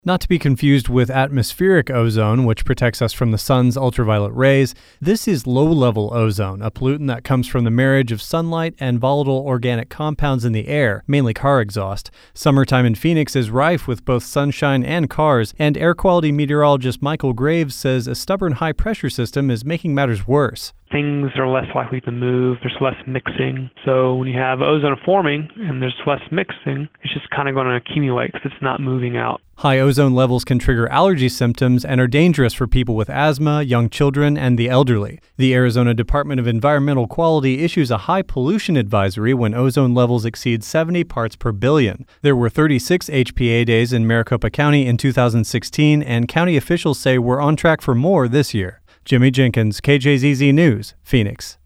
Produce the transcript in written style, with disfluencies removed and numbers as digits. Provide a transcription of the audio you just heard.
Not to be confused with atmospheric ozone, which protects us from the sun's ultraviolet rays. This is low-level ozone, a pollutant that comes from the marriage of sunlight and volatile organic compounds in the air, mainly car exhaust. Summertime in Phoenix is rife with both sunshine and cars, and air quality meteorologist Michael Graves says a stubborn high-pressure system is making matters worse. Things are less likely to move, there's less mixing. So when you have ozone forming and there's less mixing, it's just kind of going to accumulate because it's not moving out. High ozone levels can trigger allergy symptoms and are dangerous for people with asthma, young children, and the elderly. The Arizona Department of Environmental Quality issues a high pollution advisory when ozone levels exceed 70 parts per billion. There were 36 HPA days in Maricopa County in 2016, and county officials say we're on track for more this year. Jimmy Jenkins, KJZZ News, Phoenix.